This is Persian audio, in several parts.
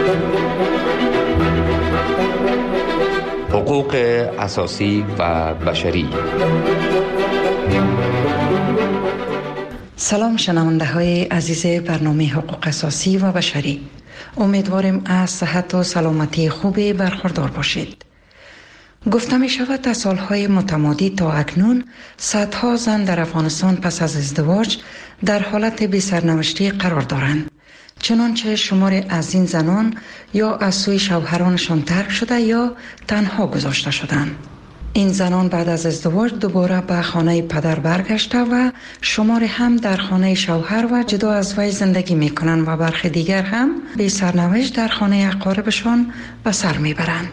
حقوق اساسی و بشری. سلام شنونده های عزیز برنامه حقوق اساسی و بشری. امیدواریم از صحت و سلامتی خوبی برخوردار باشید. گفته می شود از سالهای متمادی تا اکنون صدها زن در افغانستان پس از ازدواج در حالت بی سرنوشتی قرار دارند. چنانچه شماری از این زنان یا از سوی شوهرانشان ترک شده یا تنها گذاشته شدند. این زنان بعد از ازدواج دوباره به خانه پدر برگشته و شماری هم در خانه شوهر و جدا از وی زندگی می کنند و برخی دیگر هم بی سرنوشت در خانه اقاربشان به سر می برند.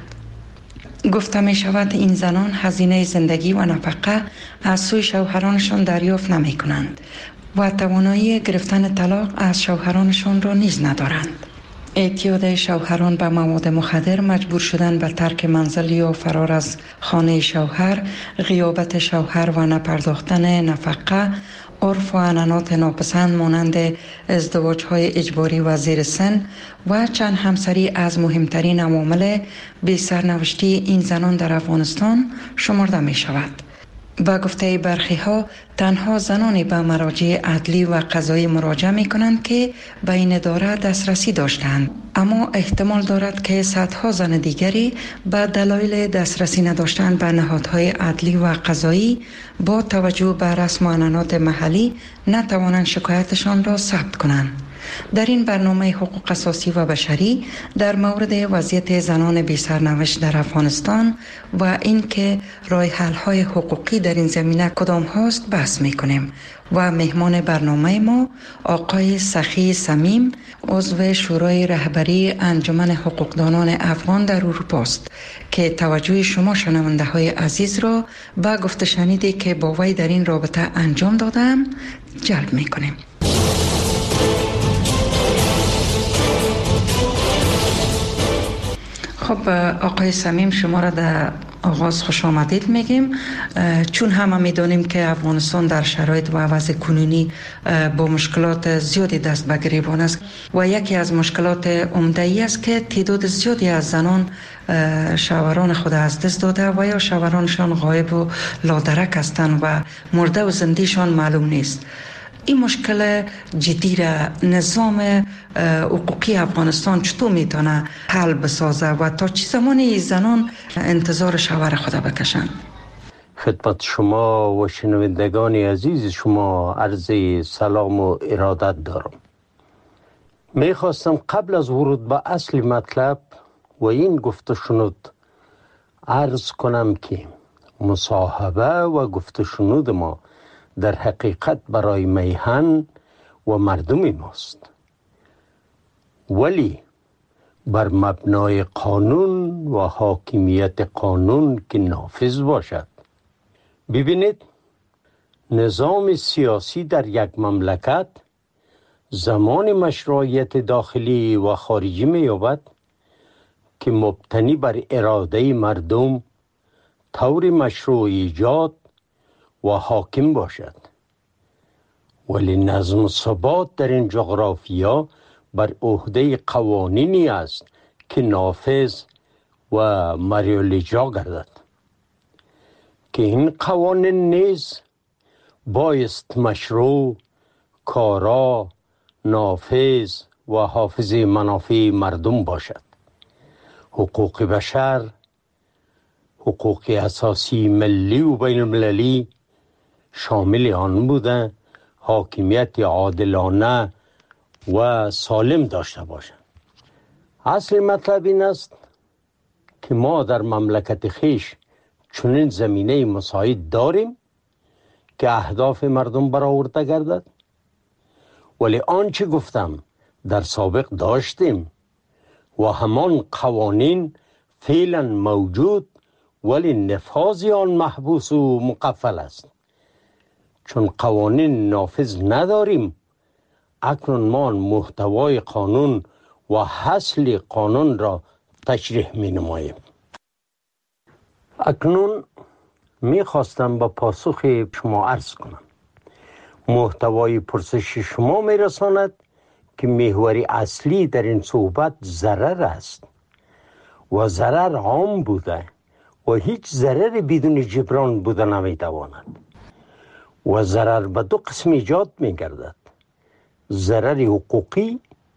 گفته می شود این زنان هزینه زندگی و نفقه از سوی شوهرانشان دریافت نمی کنند و توانایی گرفتن طلاق از شوهرانشان را نیز ندارند. اعتیاد شوهران به مواد مخدر، مجبور شدن به ترک منزل یا فرار از خانه شوهر، غیابت شوهر و نپرداختن نفقه، عرف و عنعنات ناپسند مانند ازدواج‌های اجباری و زیر سن و چند همسری از مهمترین عوامل بی سرنوشتی این زنان در افغانستان شمرده می شود. با گفته برخی ها تنها زنانی به مراجع عدلی و قضایی مراجعه می کنند که به این اداره دسترسی داشتند، اما احتمال دارد که صدها زن دیگری به دلایل دسترسی نداشتن به نهادهای عدلی و قضایی با توجه به رسم و عنعنات محلی نتوانند شکایتشان را ثبت کنند. در این برنامه حقوق اساسی و بشری در مورد وضعیت زنان بی سرنوشت در افغانستان و اینکه راه حل های حقوقی در این زمینه کدام هاست بحث میکنیم و مهمان برنامه ما آقای سخی صمیم، عضو شورای رهبری انجمن حقوقدانان افغان در اروپا است که توجه شما شنونده های عزیز را به گفته شنیدی که با وی در این رابطه انجام دادم جلب میکنیم. خب آقای صمیم، شما را در آغاز خوش آمدید میگیم، چون همه میدونیم که افغانستان در شرایط و وضع کنونی با مشکلات زیادی دست به گریبان است و یکی از مشکلات عمده ای است که تعداد زیادی از زنان شوهران خود از دست داده و یا شوهرانشان غایب و لادرک هستند و مرده و زندهشان معلوم نیست. این مشکل جدی را نظام حقوقی افغانستان چطور میتونه حل بسازه و تا چه زمانی زنان انتظار شوهر خود بکشند؟ خدمت شما و شنوندگان عزیز شما عرض سلام و ارادت دارم. میخواستم قبل از ورود به اصل مطلب و این گفته شنود عرض کنم که مصاحبه و گفته شنود ما در حقیقت برای میهن و مردم ماست، ولی بر مبنای قانون و حاکمیت قانون که نافذ باشد. ببینید، نظام سیاسی در یک مملکت زمان مشروعیت داخلی و خارجی می‌یابد که مبتنی بر اراده مردم طور مشروع ایجاد و حاکم باشد، ولی نظم و ثبات در این جغرافیا بر عهده قوانینی است که نافذ و مریالاجرا گردد که این قوانین نیز بایست مشروع، کارا، نافذ و حافظ منافع مردم باشد. حقوق بشر، حقوق اساسی ملی و بین المللی شامل آن بوده حاکمیت عادلانه و سالم داشته باشند. اصل مطلب این است که ما در مملکت خیش چنین زمینه مساعد داریم که اهداف مردم برآورده گردد، ولی آنچه گفتم در سابق داشتیم و همان قوانین فعلا موجود، ولی نفاذ آن محبوس و مقفل است. چون قوانین نافذ نداریم، اکنون ما محتوای قانون و حاصل قانون را تشریح می نماییم. اکنون می خواستم با پاسخ شما عرض کنم. محتوای پرسش شما می رساند که محور اصلی در این صحبت ضرر است و ضرر عام بوده و هیچ ضرر بدون جبران بوده نمیتواند و ضرر به دو قسم ایجاد میگردد: ضرر حقوقی،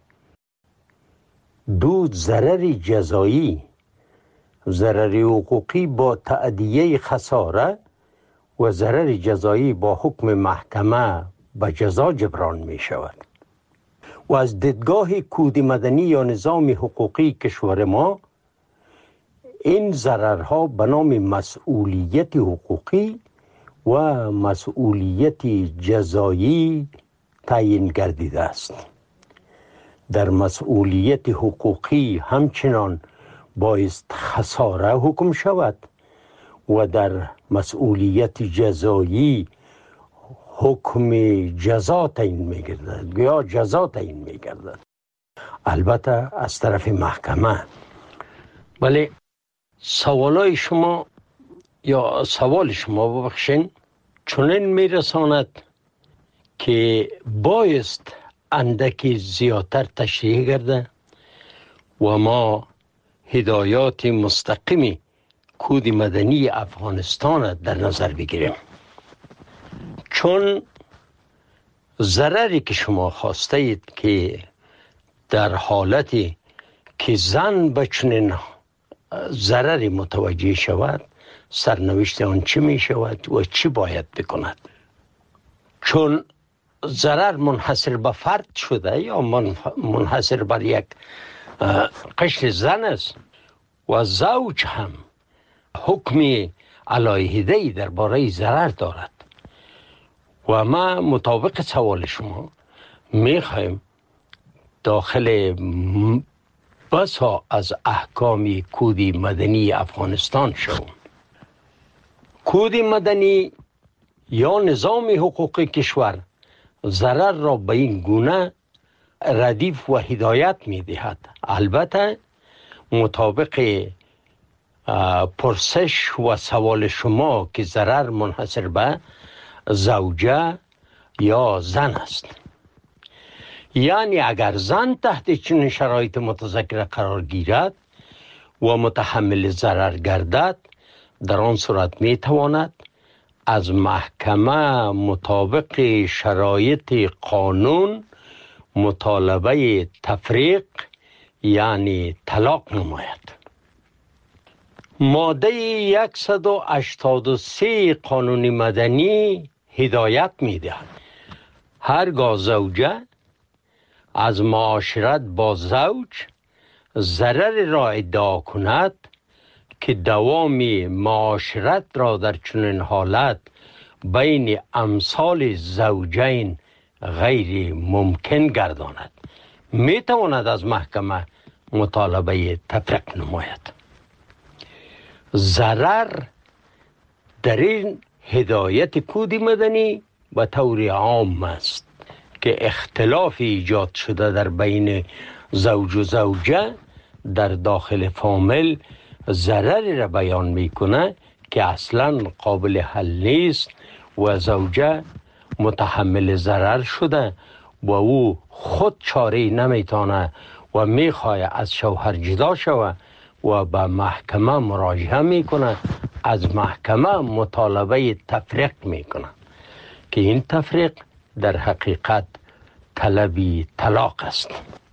دو ضرر جزایی. ضرر حقوقی با تأدیه خساره و ضرر جزایی با حکم محکمه به جزا جبران می شود. و از دیدگاه کود مدنی یا نظام حقوقی کشور ما، این ضررها به نام مسئولیت حقوقی و مسئولیت جزایی تعیین گردیده است. در مسئولیت حقوقی همچنان بایست خساره حکم شود و در مسئولیت جزایی حکم جزا تعیین می‌گردد یا جزا تعیین می‌گردد، البته از طرف محکمه. ولی سوال شما ببخشین چنین میرساند که بایست اندکی زیادتر تشریح گرده و ما هدایات مستقیم کود مدنی افغانستان در نظر بگیریم، چون ضرری که شما خواسته اید که در حالتی که زن به چنین ضرری متوجه شود، سرنوشت آن چی می شود و چی باید بکند. چون ضرر منحصر به فرد شده یا منحصر بر یک قشر زن است و زوج هم حکم علیحده‌ای درباره ضرر دارد و ما مطابق سوال شما میخوایم داخل بسا از احکام کود مدنی افغانستان شوم. کود مدنی یا نظام حقوق کشور ضرر را به این گونه ردیف و هدایت می دهد. البته مطابق پرسش و سوال شما که ضرر منحصر به زوجه یا زن است، یعنی اگر زن تحت چنین شرایط متذکره قرار گیرد و متحمل ضرر گردد، در آن صورت می تواند از محکمه مطابق شرایط قانون مطالبه تفریق یعنی طلاق نماید. ماده 183 قانون مدنی هدایت می دهد هرگاه زوجه از معاشرت با زوج ضرر را ادعا کند که دوام معاشرت را در چنین حالت بین امثال زوجین غیر ممکن گرداند، می تواند از محکمه مطالبه تفریق نماید. ضرر در این هدایت کود مدنی به طور عام است که اختلاف ایجاد شده در بین زوج و زوجه در داخل فامیل ضرری را بیان میکنه که اصلا قابل حل نیست و زوجه متحمل ضرر شده و او خود چاره نمیتونه و میخواه از شوهر جدا شود و به محکمه مراجعه میکنه، از محکمه مطالبه تفریق میکنه که این تفریق در حقیقت طلبی طلاق است.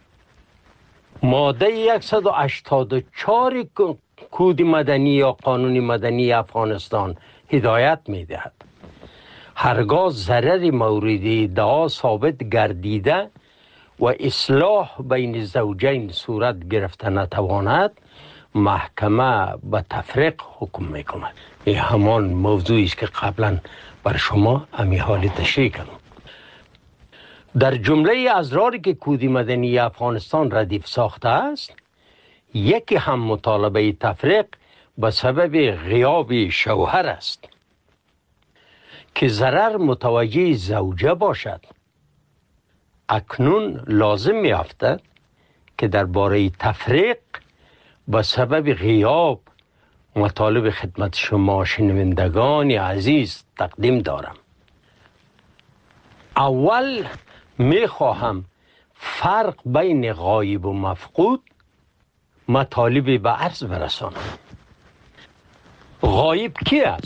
ماده 184 کود مدنی یا قانون مدنی افغانستان هدایت میدهد هرگاه ضرر مورد ادعا ثابت گردیده و اصلاح بین زوجین صورت گرفته نتواند، محکمه به تفریق حکم میکند. این همان موضوعی است که قبلا بر شما امی حال تشریح کردم. در جمله ازراری که کود مدنی افغانستان ردیف ساخته است، یکی هم مطالبه تفریق به سبب غیاب شوهر است که ضرر متوجه زوجه باشد. اکنون لازم می افتد که درباره تفریق به سبب غیاب مطالب خدمت شما شنوندگان عزیز تقدیم دارم. اول می خواهم فرق بین غایب و مفقود مطالبی به عرض برسانم. غایب کی است؟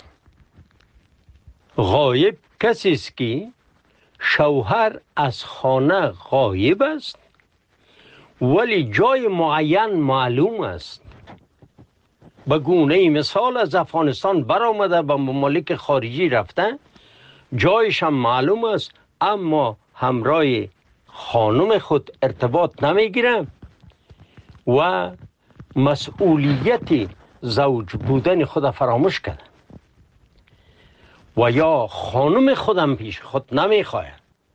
غایب کسی است که شوهر از خانه غایب است ولی جای معین معلوم است. به گونه مثال از افغانستان برآمده به ممالک خارجی رفته، جایش هم معلوم است اما همراه خانم خود ارتباط نمیگیره و مسئولیت زوج بودن خود فراموش کرده و یا خانم خودم پیش خود نمیخواه.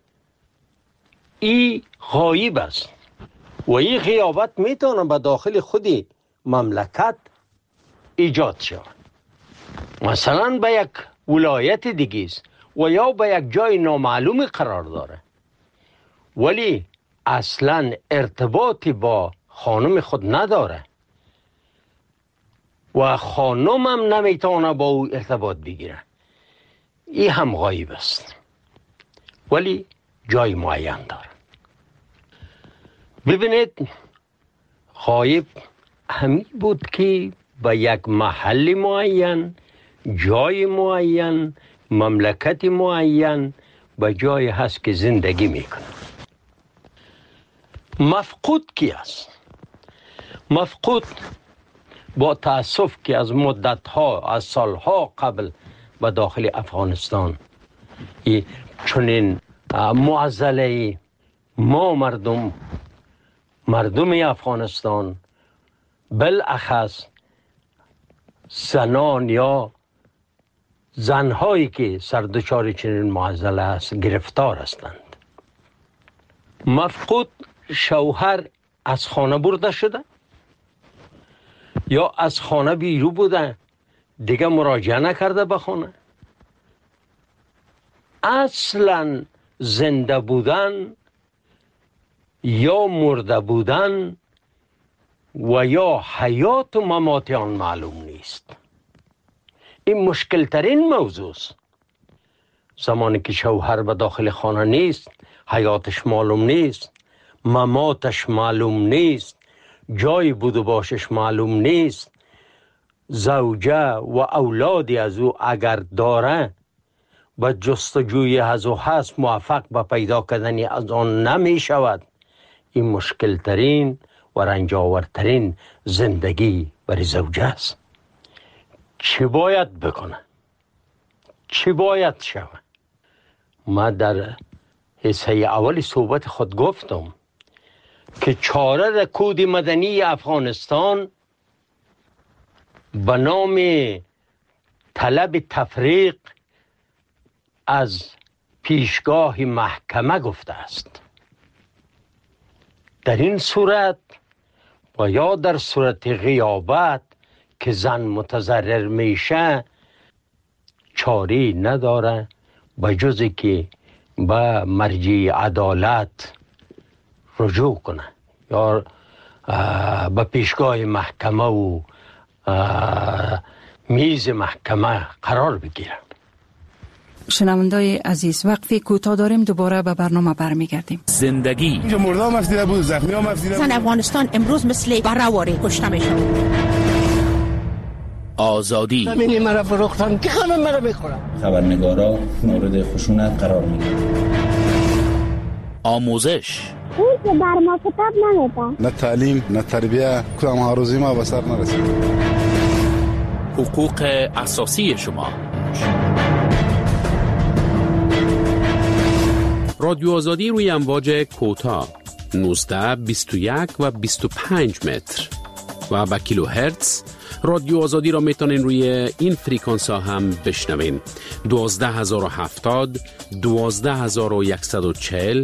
این غایب است و این غیابت میتونه به داخل خودی مملکت ایجاد شود. مثلا به یک ولایت دیگه است و یا به یک جای نامعلوم قرار داره ولی اصلا ارتباطی با خانم خود نداره و خانم هم نمیتونه با او ارتباط بگیره. این هم غایب است ولی جای معین داره. ببینید، غایب همین بود که به یک محل معین، جای معین، مملکت معین به جای هست که زندگی میکنه. مفقود کی است؟ مفقود با تأسف که از مدتها، از سالها قبل به داخل افغانستان چنین معضله ما مردم افغانستان بالاخص زنان یا زنهایی که سردچار چنین معضله است گرفتار هستند. مفقود شوهر از خانه برده شده یا از خانه بیرون بوده، دیگه مراجعه نکرده به خانه. اصلا زنده بودن یا مرده بودن و یا حیات و ممات آن معلوم نیست. این مشکل ترین موضوع است. زمانی که شوهر به داخل خانه نیست، حیاتش معلوم نیست، مماتش معلوم نیست، جای بود و باشش معلوم نیست، زوجه و اولادی از او اگر داره به جستجوی از او هست موفق به پیدا کردن از آن نمی شود. این مشکل ترین و رنجاورترین زندگی برای زوجه است. چی باید بکنه؟ چی باید شود؟ ما در حصه اول صحبت خود گفتم که چاره کود مدنی افغانستان به نام طلب تفریق از پیشگاه محکمه گفته است. در این صورت و یا در صورت غیابت که زن متضرر میشه چاری نداره به جز که به مرجع عدالت رجوع کنه یا به پیشگاه محکمه و میز محکمه قرار بگیره. شنوندای عزیز، وقفی کوتاه داریم، دوباره به برنامه برمیگردیم. زندگی اینجا مردم افزیده بود، زخمی هم افزیده بود. زن افغانستان امروز مثل برهواری کشته میشه. آزادی همینی مرا فروختن که همه مرا بخورن. خبرنگارا مورد خشونت قرار میگیرن. آموزش اون که بر ما کتاب نمیده. نه تعلیم نه تربیه، کدام هاروزی ما به سر نرسید. حقوق اساسی شما. رادیو آزادی روی امواج کوتاه 19 21 و 25 متر و با کیلو هرتز. رادیو آزادی را میتونین روی این فریکانس ها هم بشنوین. 12070 12140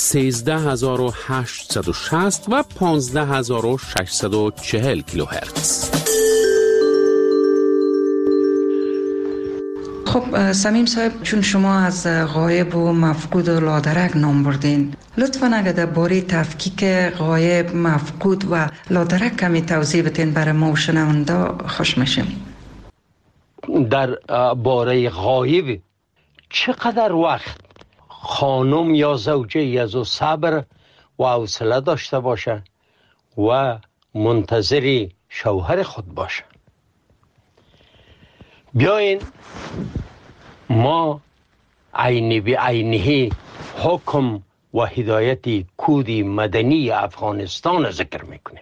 13860 و 15640 کیلو هرتز. خب سمیم صاحب، چون شما از غایب و مفقود و لادرک نام بردین، لطفاً اگر درباره تفکیک غایب، مفقود و لادرک کمی توضیح بدین برای ما و شنونده خوش میشیم. در باره غایب چقدر وقت خانم یا زوجه از او صبر و حوصله داشته باشه و منتظر شوهر خود باشه. بیاین ما عینی به عینه حکم و هدایت کود مدنی افغانستان ذکر میکنه.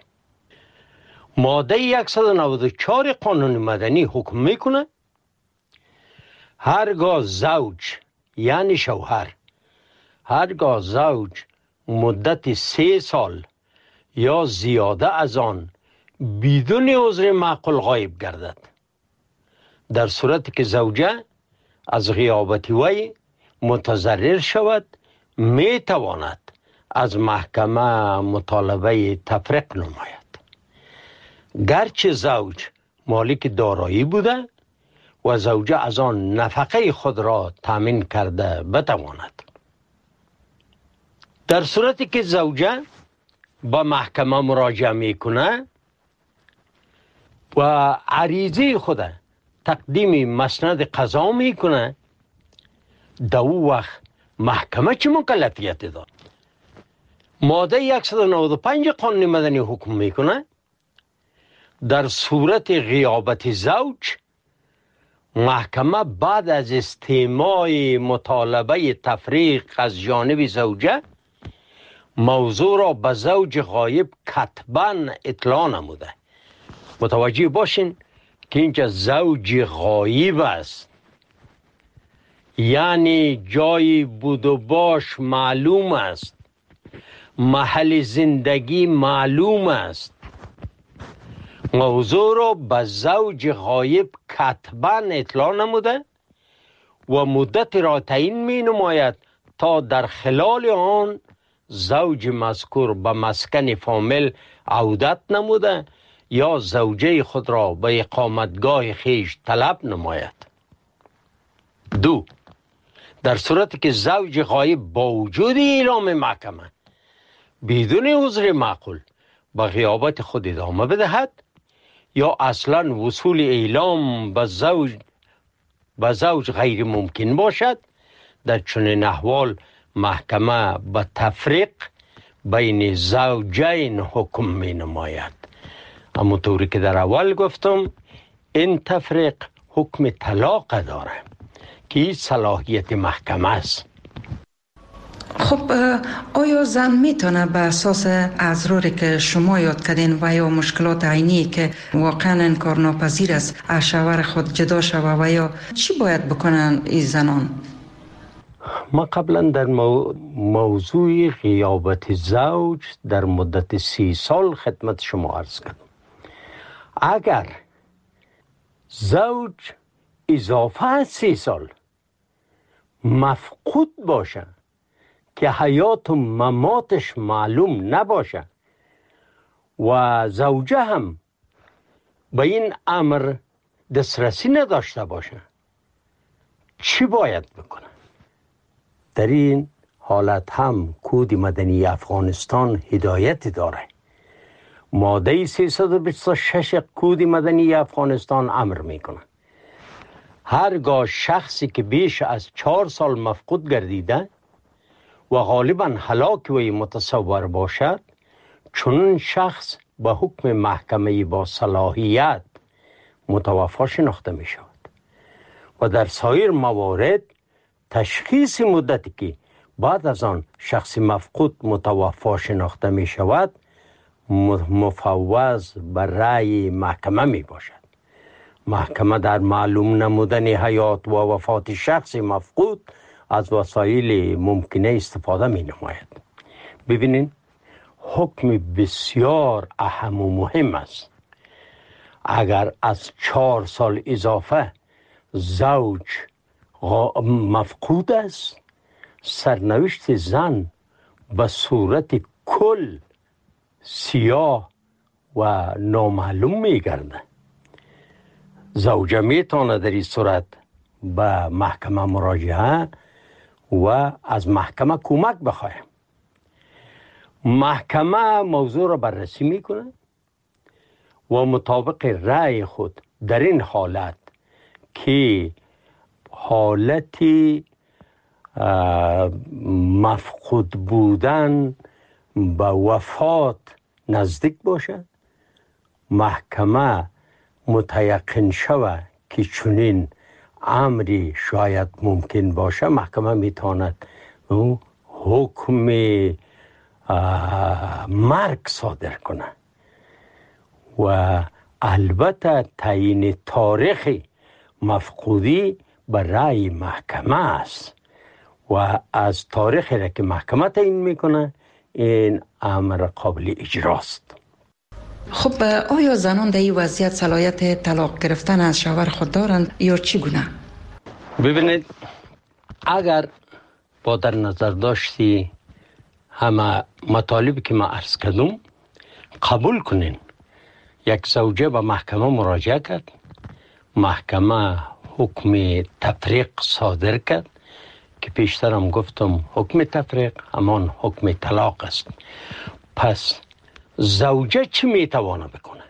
ماده 194 قانون مدنی حکم میکنه هرگاه زوج یعنی شوهر، هرگاه زوج مدت 3 سال یا زیاده از آن بدون عذر معقول غایب گردد، در صورتی که زوجه از غیابت وی متضرر شود، می تواند از محکمه مطالبه تفریق نماید. گرچه زوج مالک دارایی بوده و زوجه از آن نفقه خود را تامین کرده بتواند. در صورتی که زوجه با محکمه مراجعه میکنه و عریضه خود تقدیم مسند قضا میکنه، در او وقت محکمه چه مکلفیت داد؟ ماده 195 قانون مدنی حکم میکنه در صورت غیابت زوج، محکمه بعد از استماع مطالبه تفریق از جانب زوجه موضوع را به زوج غایب کتباً اطلاع نموده. متوجه باشین که اینجا زوج غایب است، یعنی جای بود و باش معلوم است، محل زندگی معلوم است. موضوع را به زوج غایب کتباً اطلاع نموده و مدت را تعیین می نماید تا در خلال آن زوج مذکور به مسکن فامیل عودت نموده یا زوجه خود را به اقامتگاه خیش طلب نماید. 2. در صورتی که زوج غایب با وجود اعلام محکمه بدون عذر معقول به غیابت خود ادامه بدهد یا اصلا وصول اعلام به زوج غیر ممکن باشد، در چنین احوال محکمه به تفریق بین زوجین حکم می نماید. اما طوری که در اول گفتم این تفریق حکم طلاق داره که این صلاحیت محکمه است. خب آیا زن میتونه به اساس اضراری که شما یاد کردین و یا مشکلات عینی که واقعا انکارناپذیر است از شوهر خود جدا شوه و یا چی باید بکنن این زنان؟ ما قبلا در موضوع غیابت زوج در مدت 30 سال خدمت شما عرض کردم. اگر زوج اضافه از 30 سال مفقود باشه که حیات و مماتش معلوم نباشه و زوجه هم به این امر دسترسی نداشته باشه، چی باید بکنه؟ در این حالت هم کود مدنی افغانستان هدایت داره. ماده 326 کود مدنی افغانستان امر میکنه هرگاه شخصی که بیش از 4 سال مفقود گردیده و غالباً هلاک وی متصور باشد، چون شخص به حکم محکمه با صلاحیت متوفی شناخته می شود و در سایر موارد تشخیص مدتی که بعد از آن شخص مفقود متوفی شناخته می شود مفوض بر رأی محکمه می باشد. محکمه در معلوم نمودن حیات و وفات شخص مفقود از وسایل ممکنه استفاده می نماید. ببینین حکم بسیار اهم و مهم است. اگر از 4 سال اضافه زوج مفقود است، سرنوشت زن به صورت کل سیاه و نامعلوم می گرده. زوجه می تونه در این صورت به محکمه مراجعه و از محکمه کمک بخواه. محکمه موضوع را بررسی میکنه و مطابق رأی خود در این حالت که حالت مفقود بودن به وفات نزدیک باشه، محکمه متیقن شوه که چنین امری شاید ممکن باشه، محکمه میتواند حکم مرگ صادر کنه و البته تعیین تاریخ مفقودی به رأی محکمه است و از تاریخی را که محکمه تعیین میکنه این امر قابل اجراست. خب آیا زنان در این وضعیت صلاحیت طلاق گرفتن از شوهر خود دارند یا چگونه؟ ببینید، اگر با در نظر داشتی همه مطالبی که ما عرض کردم قبول کنین، یک زوجه به محکمه مراجعه کرد، محکمه حکم تفریق صادر کرد که پیشترم گفتم حکم تفریق همان حکم طلاق است. پس زوجه چی میتوانه بکنه؟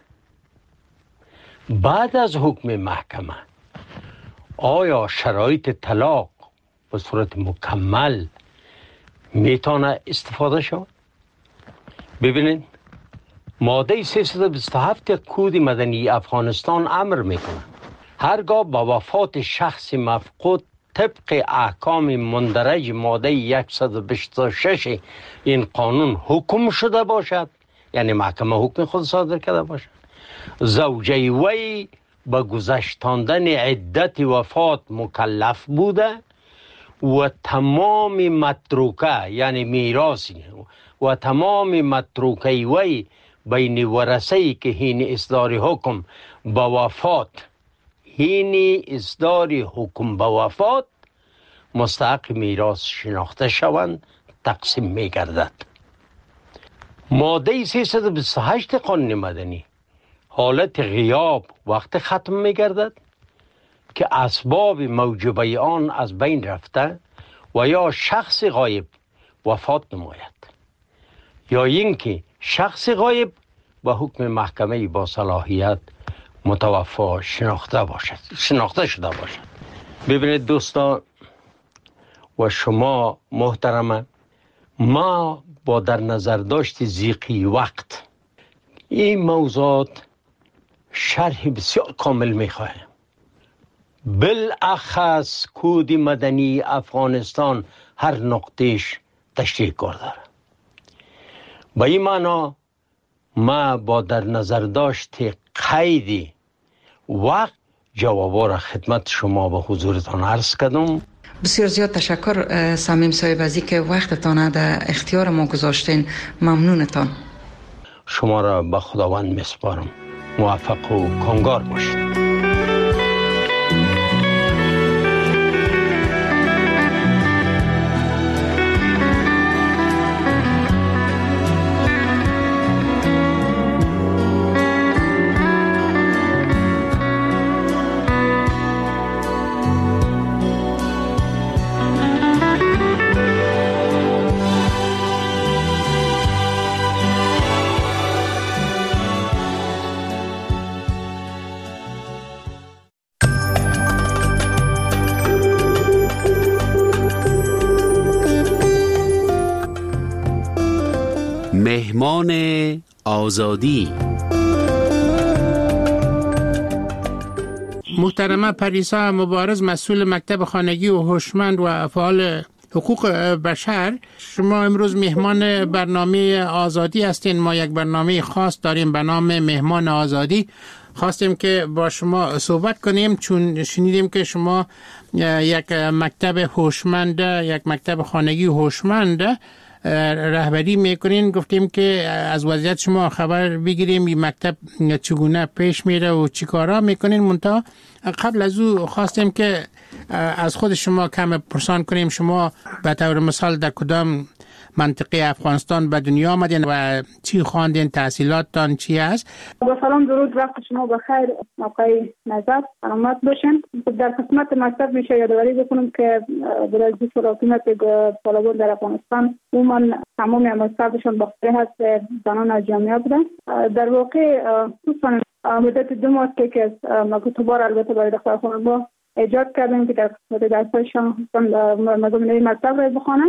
بعد از حکم محکمه آیا شرایط طلاق به صورت مکمل میتونه استفاده شود؟ ببینید، ماده 327 کود مدنی افغانستان امر میکنه هرگاه با وفات شخص مفقود طبق احکام مندرج ماده 126 این قانون حکم شده باشد، یعنی محکمه حکم خود صادر کرده باشد، زوجه وی به گذشتاندن عدت وفات مکلف بوده و تمام متروکه یعنی میراثی و تمام متروکه وی بین ورثه‌ای که حین اصدار حکم به وفات مستحق میراث شناخته شوند تقسیم می‌گردد. ماده 328 قانون مدنی حالت غیاب وقت ختم می‌گردد که اسباب موجبه آن از بین رفته و یا شخص غایب وفات نماید یا اینکه شخص غایب به حکم محکمه با صلاحیت متوفا شناخته شده باشد. ببینید دوستان و شما محترمه، ما با در نظر داشت ضیقی وقت این موضوعات شرح بسیار کامل میخواهیم. بالاخص کود مدنی افغانستان هر نقطهش تشریح کار داره. با این معنا ما با در نظر داشت قید وقت جوابا را خدمت شما به حضورتان عرض کردم. بسیار زیاد تشکر صمیم صاحب از اینکه وقتتان در اختیار ما گذاشتین. ممنونتان. شما را به خداوند میسپارم. موفق و کامگار باشید. مهمان آزادی. محترمه پریسا مبارز، مسئول مکتب خانگی و هوشمند و فعال حقوق بشر، شما امروز مهمان برنامه آزادی هستین. ما یک برنامه خاص داریم به نام مهمان آزادی. خواستیم که با شما صحبت کنیم چون شنیدیم که شما یک مکتب هوشمند، یک مکتب خانگی هوشمند رهبری میکنین. گفتیم که از وضعیت شما خبر بگیریم این مکتب چگونه پیش میره و چی کارا میکنین. منتها قبل از او خواستیم که از خود شما کم پرسان کنیم شما به طور مثال در کدام منطقه افغانستان به دنیا آمدین و چی خواندین، تحصیلاتتان چی است؟ با سلام درود، وقت شما بخیر، موقع نظر سلامت باشین. در قسمت مکتب میشه یادآوری بکنم که برای حکومت طالبان در افغانستان عموما تمام عملکردشان باخته هست زنان از جامعه بودن. در واقع خصوصا مدت 2 ماه که مکتوبار البته برای دختر خانم ایجاد کردیم که در قسمت درسایشان مضامین مکتب را بخوانند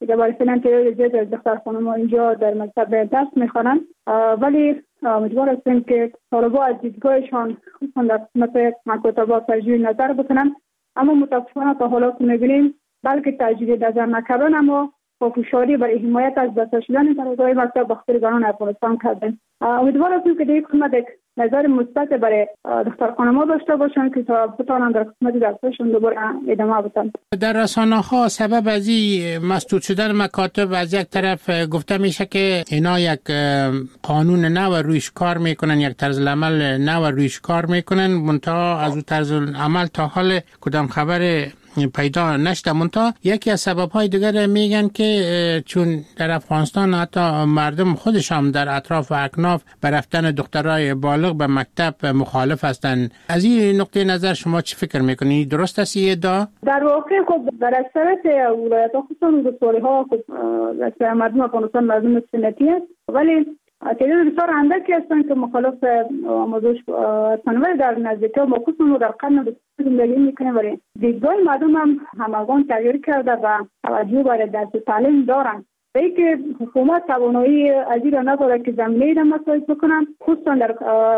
دیگه برای فعلا تعداد زیاد از دختر خانم اینجا در مکتب درس میخوانند، ولی امیدوار هستیم که طالبا از دیدگاهشان خصوصا در قسمت مکاتبه تجدید نظر بکنن. اما متاسفانه تا حالا که میبینیم بلکه تجدید نظر نکردن اما پافشاری برای حمایت از بسته شدن طلبه‌های مکتب بخاطر زنان افغانستان کردن. امیدوار هستیم که در این قسمت یک نظر مثبت برای دختر خانم‌ها داشته باشن که تا بتوانن در قسمت درسشون دوباره ادامه بدن. در رسانه‌ها سبب از این مسدود شدن مکاتب از یک طرف گفته میشه که اینا یک قانون نو رویش کار میکنن، یک طرز عمل نو رویش کار میکنن، منتها از اون طرز عمل تا حال کدام خبر پیدا نشده. منتها یکی از سبب‌های دیگر میگن که چون در افغانستان حتی مردم خودش هم در اطراف و اکناف به رفتن دخترای بالغ به مکتب مخالف هستند. از این نقطه نظر شما چی فکر میکنید؟ درست است این ادعا؟ در واقع خب در اکثریت ولایت‌ها خصوصا ولسوالی‌ها خب مردم افغانستان مردم سنتی است، ولی تعداد بسیار اندکی هستند که مخالف آموزش هستند. ولی در نزدیکی ما خصوصا در قرن زندگی میکنیم، ولی دیدگاه مردم هم همگان تغییر کرده و توجه برای درس تعلیم دارند. و اینکه حکومت توانایی از این را نداره که زمینه را مساعد بکنن، خصوصا در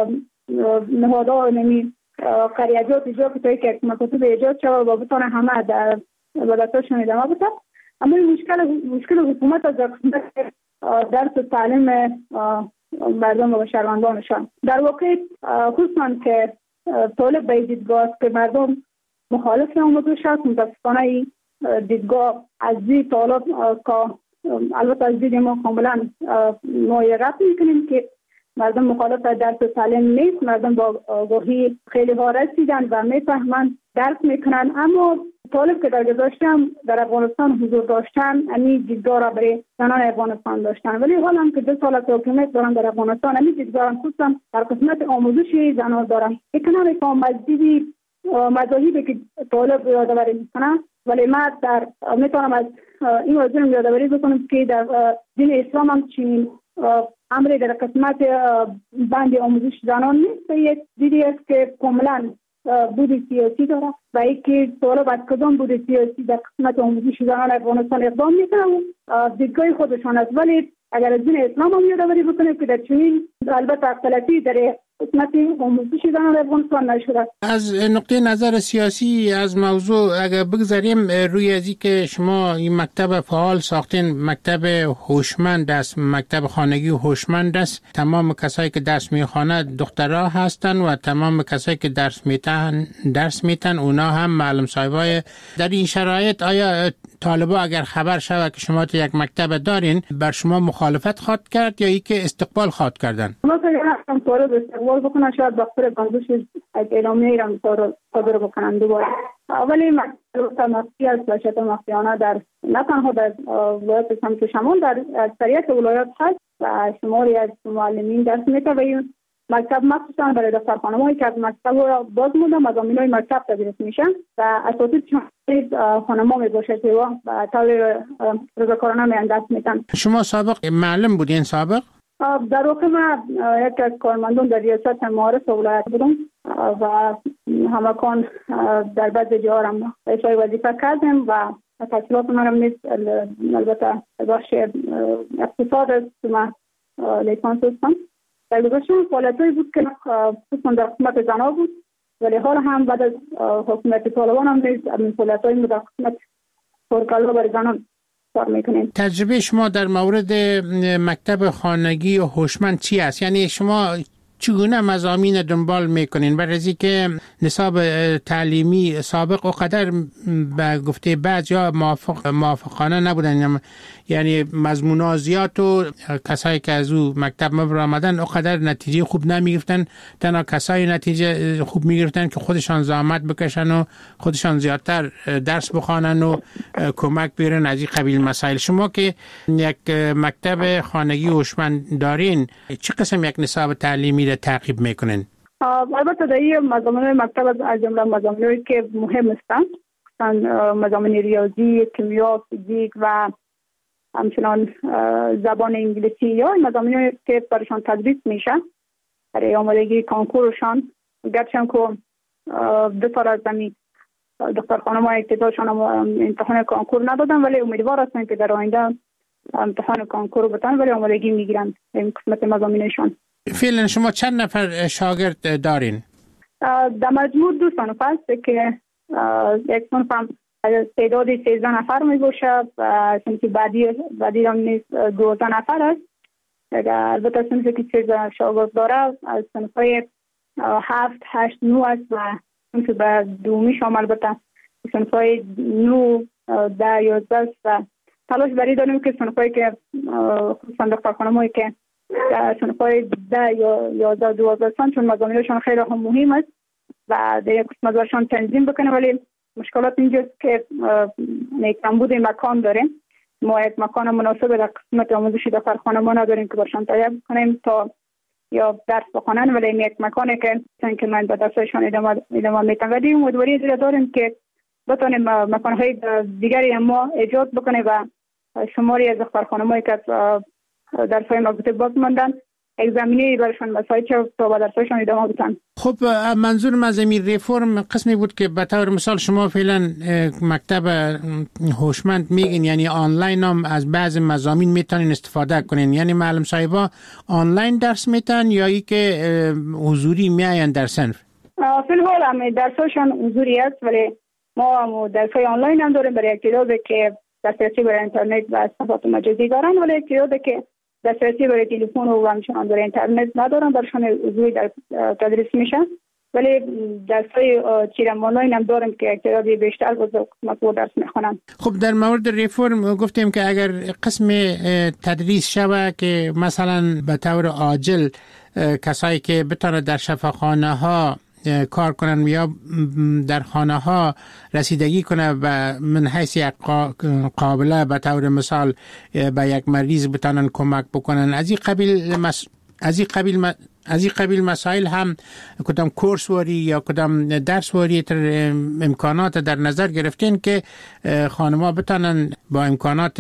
نهادها نمی قریجات ایجاد که یک مکاتب ایجاد شود و بتونه همه در ولایتشون ادامه بدن. اما مشکل حکومت از درس تعلیم مردم و شهروندانشان در واقع خصوصا که طالب به دیدگاه است که مردم مخالف آموزش است. متاسفانه دیدگاه از دید طالب که البته از دید ما کاملا رد میکنیم که مردم مخالف درس تعلیم نیست. مردم با آگاهی خیلی ها رسیدن و میفهمند درس میکنن، اما طالب که در گذشته هم در افغانستان حضور داشتن امی دیدگاه را برای زنان افغانستان داشتن، ولی حالا هم که 2 سال حکومت دارن در افغانستان امی دیدگاه هم خصوصا در قسمت آموزش زنان دارن. اکنون میفهم مزدیدی مذاهبی که طالب یادآوری میکنن، ولی ما میتونم از این موضوع یادآوری بکنم که در دین اسلام هم چنین امری در قسمت بند آموزش زنان نیست. یک دیدی است که کاملا بود سیاسی داره و اینکه طالب از کدام بود سیاسی در قسمت آموزش زنان افغانستان اقدام میکنه و دیدگاه خودشان است. ولی اگر از دین اسلام هم یادآوری بکنه که در چنین البته اختلافی در قسمت آموزش زنان افغانستان نشده. از نقطه نظر سیاسی از موضوع اگر بگذاریم روی ازی که شما این مکتب فعال ساختین، مکتب هوشمند است، مکتب خانگی هوشمند است، تمام کسایی که درس میخوانند دخترها هستند و تمام کسایی که درس میتن اونا هم معلم صاحبای. در این شرایط آیا طالبا اگر خبر شود که شما تو یک مکتب دارین بر شما مخالفت خواد کرد یا ای که استقبال خواد کردن؟ ما که هم طالب استقبال بکنن شاید بخاطر بندش از اعلامیه ایران صادر بکنن دوباره. ولی مکتب مخفی است و شاید مخفیانه در نه تنها در ولایت سمت شمال در اکثریت ولایات هست و شماری از معلمین درس میده و این مکتب مخصوصا برای دختر خانم‌هایی که از مکتب را باز مونده مضامین‌های مکتب تدریس میشن و اساتید خانم‌ها میباشد و طور رضاکارانه میان درس میدن. شما سابق معلم بودین سابق؟ در واقع من یک از کارمندان در ریاست معارف ولایت بودم و همکان در بعض جاها اجرای وظیفه کردم و تحصیلات من هم نیست البته بخش اقتصاد است. من لیسانس هستم. در گذشته فعالیت‌هایی بود که خصوصا در قسمت زنها بود، ولی حال هم بعد از حکومت طالبان هم نیز این فعالیت‌های در قسمت پرکالا برای زنان کار میکنیم. تجربه شما در مورد مکتب خانگی و هوشمند چی است؟ یعنی شما چگونه مضامین دنبال میکنین؟ برای که نصاب تعلیمی سابق اقدر به گفته بعضیا موافقانه نبودن، یعنی مضمونا زیاد و کسایی که از او مکتب مبر آمدن اقدر نتیجه خوب نمیگرفتن. تنها کسایی نتیجه خوب میگرفتن که خودشان زحمت بکشن و خودشان زیادتر درس بخوانن و کمک بیارن از این قبیل مسائل. شما که یک مکتب خانگی هوشمند دارین چه قسم یک نصاب تعلیمی را تعقیب میکنین؟ البته در این مضامین مکتب از جمله مضامینی که مهم هستند، مضامین ریاضی، کیمیا، فیزیک و همچنان زبان انگلیسی یا مضامینی که برایشان تدریس میشه برای آمادگی کنکورشان. گرچه که 2 سال از زمین دختر خانم‌های ابتدایشان امتحان کانکور ندادن، ولی امیدوار هستن که در آینده امتحان کانکور بتن ولی آمادگی میگیرن این قسمت مضامینشان. فعلا شما چند نفر شاگرد دارین؟ در مجموع 2 صنف است که یک صنف هم تعداد 13 نفر می باشه و صنف بعدی هم نیز 12 نفر است. البته صنفی که 13 شاگرد داره از صنف‌های 7 8 9 است و صنف بعد دومی شامل البته صنف‌های 9 10 11 است و تلاش بری داریم که صنفایی که خصوصا دختر خانم‌هایی که صنف‌های 10 یا 11 12 هستند چون مضامینشان خیلی هم مهم است و در یک قسمت برشان تنظیم بکنه، ولی مشکلات اینجاست که کمبود مکان داریم. ما یک مکان مناسب در قسمت آموزشی دختر خانم‌ها نداریم که برشان تهیه بکنیم تا یا درس بخونن، ولی یک مکانی که من به درسشان ادامه میتم و دیگه امیدواری زیاد داریم که بتونیم مکان‌های دیگری ما ایجاد بکنه و شماری از دختر خانم‌هایی که درس‌های مربوطه باز ماندن یک زمینه برایشان مساعد شد تا با درس‌هایشان ادامه بدن. خب منظورم از این ریفرم قسمی بود که به طور مثال شما فعلا مکتب هوشمند میگین، یعنی آنلاین هم از بعض مضامین میتونین استفاده کنین، یعنی معلم صاحبا آنلاین درس میتن یا ای که حضوری میاین در صنف؟ فی الحال هم درس‌هاشون حضوری است ولی ما درس‌های آنلاین هم داریم برای تعدادی که دسترسی برای اینترنت و صفحات مجازی دارن، ولی تعدادی که دسترسی برای تلفن و همچنان برای اینترنت ندارن برشان حضوری در تدریس میشن، ولی درس‌های چیرم آنلاین هم داریم که تعدادی بیشتر با درس میخونن. خب در مورد ریفرم گفتیم که اگر قسم تدریس شوه که مثلا به طور عاجل کسایی که بتونه در شفاخانه‌ها کار کنن یا در خانه ها رسیدگی کنه و من حیث یک قابله به طور مثال به یک مریض بتانن کمک بکنن، از این قبیل مسائل هم کدام کورس واری یا کدام درس واری امکانات در نظر گرفتین که خانم‌ها بتانن با امکانات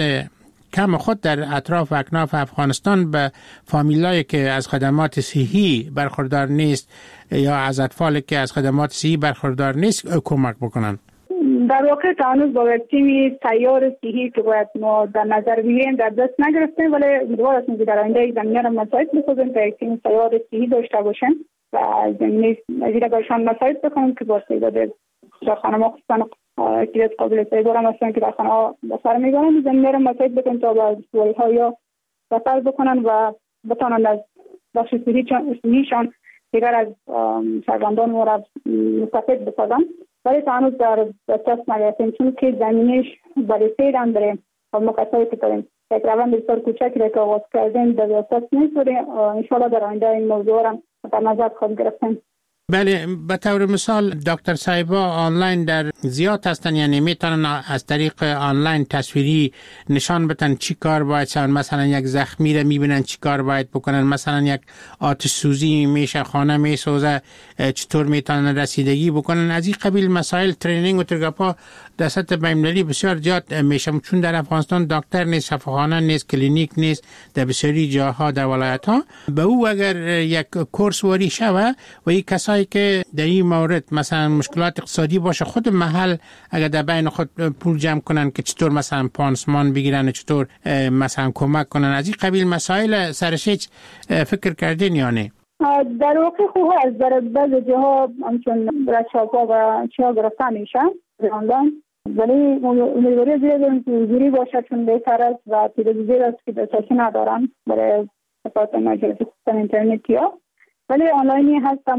کم خود در اطراف و اکناف افغانستان به فامیلایی که از خدمات صحی برخوردار نیست یا از اطفالی که از خدمات صحی برخوردار نیست کمک بکنن؟ در واقع تانوز با یک تیمی سیار صحی که باید ما در نظر بگیریم در دست نگرفتیم، ولی امیدوار هستیم که در آینده زمینه را مساعد بسازیم تا یک تیم سیار صحی داشته باشیم و زمینه مزید برشان مساعد بکنیم که با تعداد در خانم‌ها خصوصا اکیدت قابل پیدار هم هستن که در خانه ها بسر میگانن زمینه را مساعد بکنن تا با سوال ها یا بسر بکنن و بتانن از بخش صحیحشان دیگر از شهروندان ما را مستفید بسازن، ولی تانوز در دست نگرفتیم چون که زمینش برای سیدن داریم و مقصدی که داریم یک روند بسیار کوچکی را که آغاز کردیم در دست نیست و انشاءالله در آینده این موضوع را در نظر خواهیم گرفتیم. بله، به طور مثال دکتر صاحبا آنلاین در زیاد هستن، یعنی میتونن از طریق آنلاین تصویری نشان بدن چی کار باید شون، مثلا یک زخمی رو میبینن چی کار باید بکنن، مثلا یک آتش سوزی میشه خانه میسوزه چطور میتونن رسیدگی بکنن، از این قبیل مسائل ترینینگ و ترگاپا در سطح بین‌المللی بسیار زیاد میشه چون در افغانستان دکتر نیست، شفاخانه نیست، کلینیک نیست در بسیاری جاها در ولایت ها. به او اگر یک کورس واری شوه و یک کسایی که در این مورد مثلا مشکلات اقتصادی باشه خود محل اگر در بین خود پول جمع کنن که چطور مثلا پانسمان بگیرن، چطور مثلا کمک کنن، از این قبیل مسائل سرش هیچ فکر کردین یا نه؟ در واقع خوب از در بعض جاها همچون رچاپا و چیا گرفته میشه آنلاین، ولی امیدواری زیاد داریم که حضوری باشه چون بهتر است و تعداد زیاد است که دسترسی ندارن برای صفحات مجازی اینترنتی ها، ولی آنلاینی هستن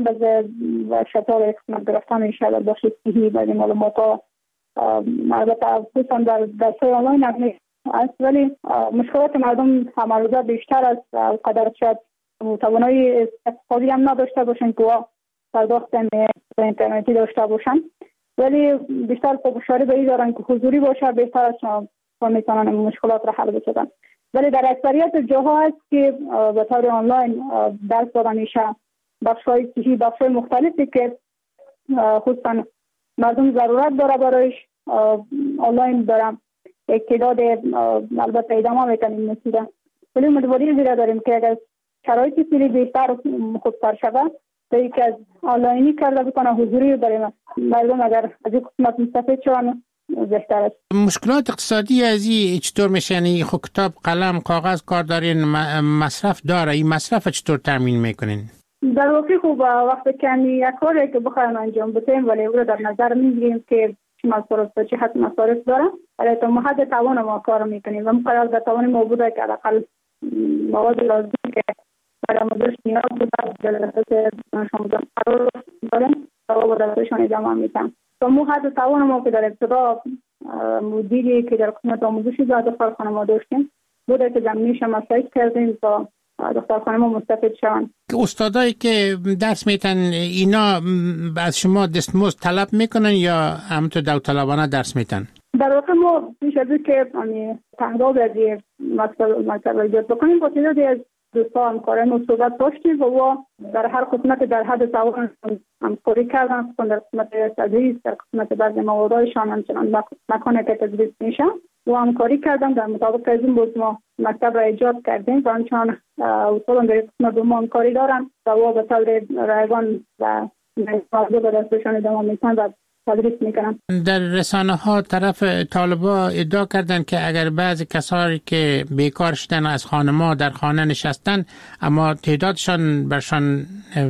و شطار قسمت گرفته میشه در بخش صحی بعضی معلومات ها البته خصوصا در درس‌های آنلاین هم است، ولی مشکلات مردم همه بیشتر است و قدر شاید توانایی اقتصادی هم نداشته باشن که پرداخت اینترنتی داشته باشن، ولی بیشتر پافشاری به این دارن که حضوری باشه بهتر است تا میتونن مشکلات را حل بکنن، ولی در اکثریت جاها است که به طور آنلاین درس داده میشه بخش‌های صحی، بخش‌های مختلفی که خصوصا مردم ضرورت داره برایش آنلاین دارم یک تعداد البته ادامه میکنیم نسیده، ولی امیدواری زیاد داریم که اگر شرایط فعلی بیشتر خوبتر شود تا که از آنلاینی کرده بکنه حضوری برای مردم اگر از این قسمت مستفید شوند بهتر است. مشکلات اقتصادی از این چطور میشه؟ یعنی خب کتاب، قلم، کاغذ کار دارین، مصرف داره، این مصرف چطور تامین میکنین؟ در واقع خب وقتی که یک کاری که بخوایم انجام بدیم ولی او را در نظر میگیریم که چه مصارف و چه حد مصارف داره، برای تا حد توان ما کار میکنیم و مقدار در توان ما بوده که حداقل مواد لازم که برای آموزش نیاز بوده در اساس دانش آموزان قرار داریم و با درسشان ادامه میدن. تا حد توان ما که در ابتدا مدیری که در قسمت آموزشی در دخترخانه ما داشتیم بوده که زمینیش مساعد کردیم تا دخترخانه ما مستفید شوند. استادایی که درس میتن اینا از شما دستمزد طلب میکنن یا همونطور داوطلبانه درس میتن؟ در واقع ما پیش از که تهداب از مکتب ایجاد بکنیم با تعدادی از دوستان همکاران صحبت داشتیم و در هر قسمت در حد توان همکاری کردن، در قسمت تدریس، در قسمت بعضی موادهایشان همچنان مکانی که تدریس میشه و همکاری کردم. در مطابق از این بود ما مکتب را ایجاد کردیم و همچنان اصولا در قسمت دو ما همکاری دارم و به طور رایگان و موضوع به دستشان ادامه میتن و تدریس میکنم. در رسانه ها طرف طالبا ادعا کردن که اگر بعضی کسایی که بیکار شدن از خانما در خانه نشستن اما تعدادشان برشان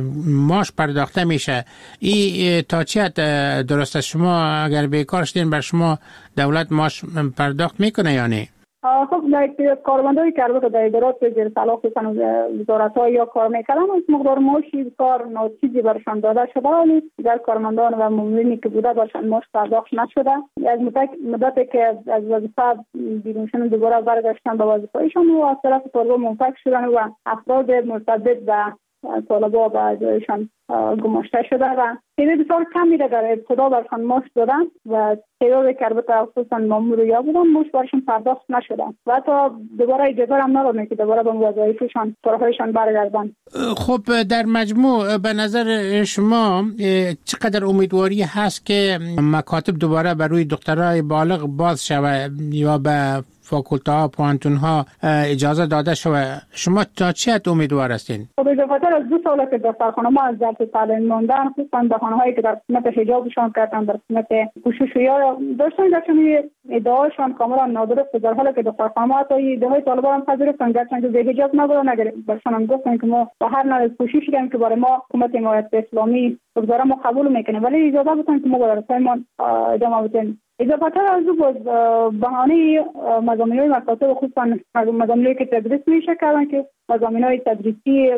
معاش پرداخته میشه، این تا چه حد درست است؟ شما اگر بیکار شدین بر شما دولت معاش پرداخت میکنه یا نه؟ خب در کارمندایی که البته در ادارات زیر سلاح وزارت‌ها یا کار میکردن از مقدار معاشی کار ناچیزی برشان داده شده، ولی در کارمندان و مامورینی که بوده برشان معاش پرداخت نشده. از مدتی که از وظیفه بیرون شدن دوباره برگشتن به وظیفه‌شان و از طرف طالبا منفک شدن و افراد مرتبط به طالبا به جایشان گماشته شده و تعداد بسیار کمی در ابتدا برشان معاش دادن و تعدادی که البته خصوصا ماموریا بودن معاش برشان پرداخت نشده و تا دوباره اجازه هم ندادن که دوباره به وظایفشان کارهایشان برگردن. خب در مجموع به نظر شما چقدر امیدواری هست که مکاتب دوباره بر روی دخترای بالغ باز شود یا به فاکولته ها، پوانتون ها اجازه داده شود؟ شما تا چه حد امیدوار هستین؟ خب به خاطر از 2 سال که دخترخانه ما از درس تعلیم ماندن، خصوصا دهانهایی که در قسمت حجابشان کردن، در قسمت پوشش یا داشتن گرچه ادعاشان کاملا نادرست، در حالی که دخترخانه ما حتی ایده‌های طالبان هم پذیرفتن گرچه که حجاب نبودن، اگر برشان هم گفتن که ما با هر نوع پوششی که برای ما حکومت حمایت اسلامی بگذاره ما قبول میکنیم، ولی اجازه بدن که ما با درس‌هایمان ادامه بدیم. اضافه از او بهانه مضامین‌های مکاتب خصوصا مضامینی که تدریس میشه کردن که مضامین‌های تدریسی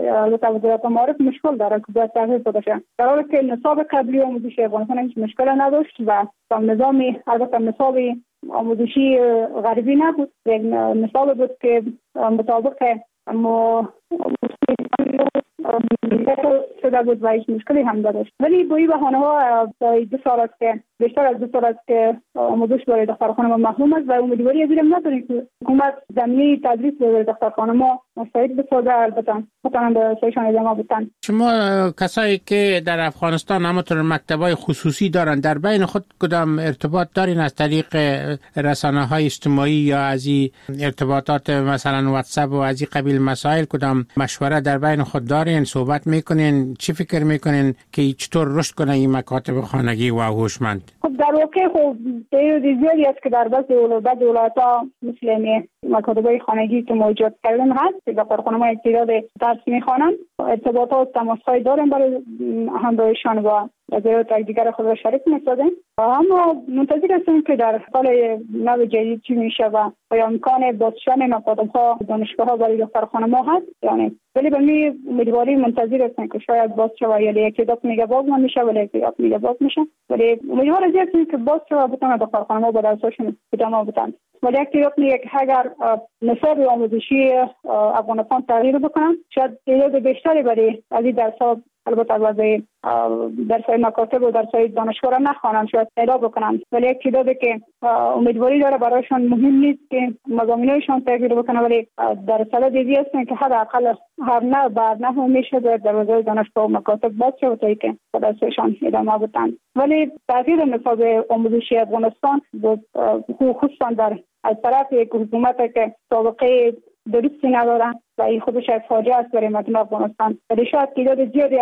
وزارت معارف مشکل داره که باید تغییر داده شه، در حالی که نصاب قبلی آموزشی افغانستان هیچ مشکل نداشت و نظامی البته نصاب آموزشی غربی نبود، یک نصاب بود که مطابق شده بود و هیچ مشکلی هم داشت. ولی با این بهانه ها بیشتر از 2 سال است که آموزش برای دخترخانه ما محروم است و امیدواری از این نداریم که حکومت زمینه تدریس برای دخترخانه ما مساعد بسازه، البته بتونن به سایشان ادامه بدن. شما کسایی که در افغانستان همونطور مکتبای خصوصی دارن در بین خود کدام ارتباط دارین از طریق رسانه‌های اجتماعی یا از این ارتباطات مثلا واتساپ و از این قبیل مسائل کدام مشوره در بین خود دارین؟ صحبت میکنین؟ چی فکر میکنین که چطور رشد کنه این مکاتب خانگی و هوشمند؟ خب در واقع خب زیادی است که در بعضی ولایت‌ها مثل مکاتب خانگی که موجود کردن هست که دخترخانه ما تعداد درس میخوانند، ارتباطات و تماس‌های داریم برای همراهشان و نظریات دیگر خود را شریک می‌سازیم. اما منتظر هستیم که در سال نو جدید چی میشه و امکان باز شدن مکاتب‌ها دانشگاه‌ها برای دخترخانه ما هست یعنی، ولی به می امیدواری منتظر هستیم که شاید باز شه یا یک دفعه میگه باز نمیشه ولی یک دفعه میگه باز میشه، ولی امیدوار هستیم که باز شه و بتونه دخترخانه ما با درسشون ادامه بدن. ولی یک اگر نصاب آموزشی افغانستان تغییر بکنن شاید تعداد بیشتری برای از این درس‌ها البته واسه درس‌های مکاتب و درس‌های دانشگاه را نخوانن شاید پیدا بکنن، ولی یک تعدادی که امیدواری داره برایشان مهم نیست که مضامین‌هایشان تغییر بکنه، ولی در سال دیگه هستن که حداقل هر نه بر نه میشه در دروازه دانشگاه و مکاتب باز شه تا اینکه درسشان ادامه بدن. ولی تغییر نصاب آموزشی افغانستان خصوصا در از طرف یک حکومت که سابقه درستی ندارن و این خودش فاجعه است برای مردم افغانستان. ولی شاید تعداد زیادی از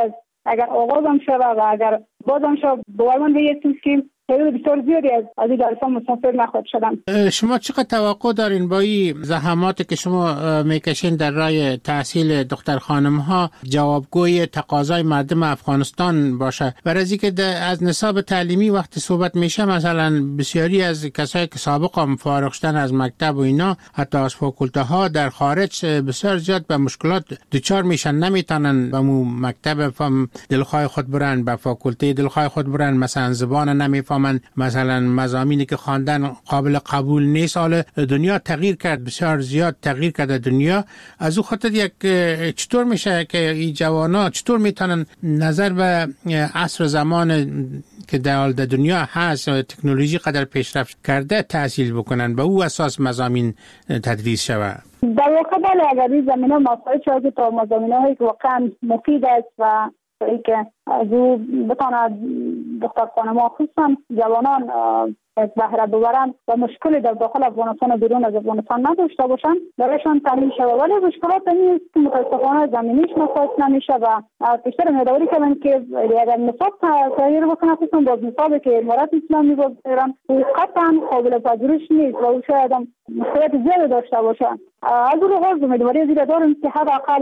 اگر آغازم شود و اگر بازم شود باورمند به یه چیز که تعداد بسیار زیادی از این دانشجویان مسافر نخواهد شدن. شما چقدر توقع دارین با این زحماتی که شما میکشین در راه تحصیل دختر خانم ها جوابگوی تقاضای مردم افغانستان باشه؟ برای اینکه از نصاب تعلیمی وقتی صحبت میشه مثلا بسیاری از کسایی که سابقا فارغ شدن از مکتب و اینا حتی از فاکولته ها در خارج بسیار زیاد به مشکلات دچار میشن، نمیتونن به مکتب دلخواه خود برن، به فاکولته دلخواه خود برن، مثلا زبان نمیفهمن، مثلا مضامینی که خواندن قابل قبول نیست. حال دنیا تغییر کرد، بسیار زیاد تغییر کرده دنیا. از او خاطر یک چطور میشه که این جوانا چطور میتونن نظر به عصر زمان که در دنیا هست تکنولوژی قدر پیشرفت کرده تحصیل بکنن، به او اساس مضامین تدریس شود؟ در واقع بله، اگر این زمینه مسائل شده تا مضامینه هایی که واقعا مفید است و ای که از او بتاند دختر خانم‌ها خصوصا جوانان بهره ببرند و مشکلی در داخل افغانستان و بیرون از افغانستان نداشته باشند برایشان تعلیم شود. ولی مشکلات نیست که متاسفانه زمینیش نفاذ نمیشه و بیشتر می‌داری کردن که اگر نصاب تغییر بکنه خصوصا باز نصابی که امارات اسلامی باز ایران قطعا قابل پذیرش نیست و او شاید مشکلات زیادی داشته باشه. از اون لحاظ امیدواری زیرا دارم که حداقل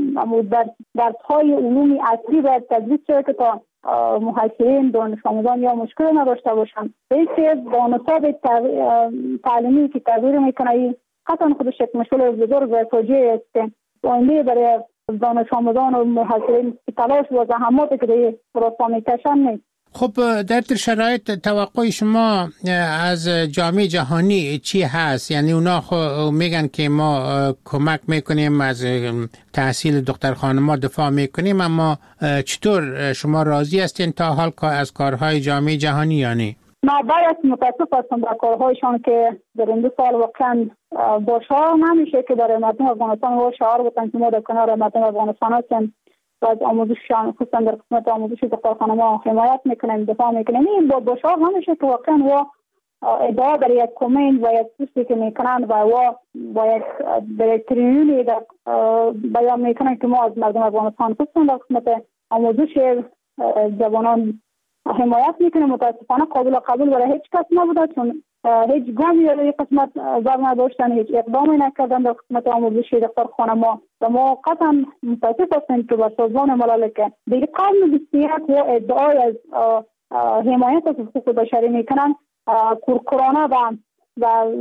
در درس‌های علوم اصلی باید تدریس شود که تا محصلین دانش آموزان یا مشکل نداشته باشند. اینکه با نصاب تعلیمی که تغییر میکنه قطعا خودش یک مشکل بزرگ و فاجعه است. آینده برای دانش آموزان و محصلین تلاش و زحماتی که در راستا میکشن نیست. خب در شرایط توقع شما از جامعه جهانی چی هست؟ یعنی اونا میگن که ما کمک میکنیم از تحصیل دختر خانم‌ها دفاع میکنیم، اما چطور شما راضی هستین تا حال از کارهای جامعه جهانی یا نه؟ ما باید متاسف هستم در کارهایشان که در این 2 سال واقعا با شعار نمیشه که در مردم افغانستان و شعار بودن که ما در کنار مردم افغانستان هستیم و از آموزششان خصوصا در قسمت آموزش دختر خانم‌ها حمایت میکنیم، دفاع میکنیم. این با شعار نمیشه که واقعا و ادعا در یک کمین و یک چیزی که میکنن و با یک در یک تریلیونی بیان میکنن که ما از مردم افغانستان خصوصا در قسمت آموزش جوانان حمایت میکنه. متاسفانه قابل قبول برای هیچ کس نبوده، چون هیچ گامی در قسمت بر نداشتن، هیچ اقدامی نکردن در قسمت آموزش دختر خانم‌ها و ما قطعا متاسف هستیم که با سازمان ملل که در قرن 21 و ادعای از حمایت از حقوق بشری میکنن کورکورانه و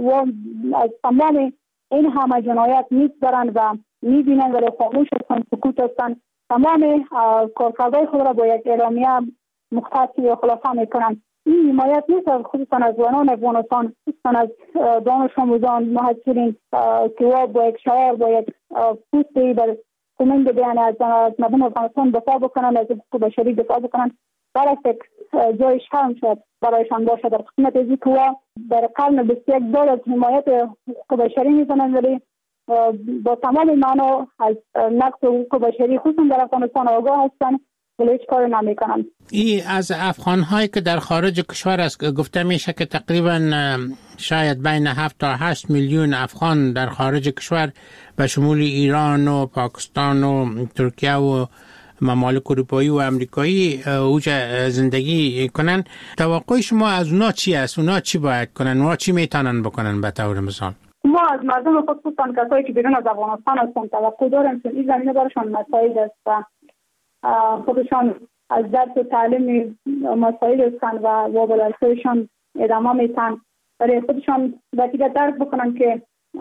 از تمام این همه جنایت می‌دارن و میبینن ولی خاموش هستن، سکوت هستن. تمام کارکردهای خود را با یک اعلامیه مختصی و خلاصه میکنن. این حمایت نیست خصوصا از زنان افغانستان، خصوصا از دانش آموزان محصلین که با یک شعار با یک پوستی در کمند بیان از مردم افغانستان دفاع بکنن، از حقوق بشری دفاع بکنن. برای یک جای شرم شد برایشان باشه در قسمت ازی که در قرن 21 دار از حمایت حقوق بشری میزنن ولی با تمام معنا از نقض حقوق بشری خصوصا در افغانستان آگاه هستن ولی هیچ کاری نمیکنن. این از افغان‌هایی که در خارج کشور است گفته میشه که تقریبا شاید بین 7 تا 8 میلیون افغان در خارج کشور به شمول ایران و پاکستان و ترکیه و ممالک اروپایی و امریکایی اوج زندگی کنن. توقع شما از اونا چی است؟ اونا چی باید کنن؟ اونا چی میتونن بکنن به طور مثال؟ ما از مردم خصوصا کسایی که بیرون از افغانستان هستن توقع داریم که این زمینه برشان مسائل است و خودشان از درس و تعلیم مسائل هستن و وابلتهشان ادامه میتن برای خودشان وقتی درک بکنن که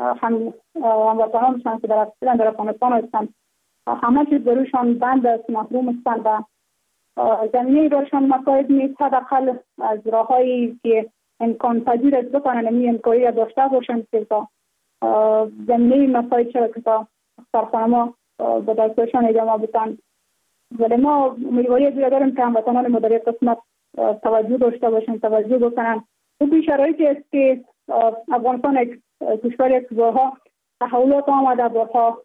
هموطنانشان که در افغانستان هستن همه چیز بروشان بند است، محروم هستن و زمینه برشان مسائل نیست. حداقل از راههایی که امکان پذیر است بکنن این امکانی را داشته باشند که تا زمینه مسائل چرا که تا سرخانما به درسشان ادامه بتن. ولی ما امیدواری زیاد داریم که هموطنان ما در یک قسمت توجه داشته باشن، توجه بکنن. این شرایطی است که افغانستان یک کشور یک بارها تحولات آمده، بارها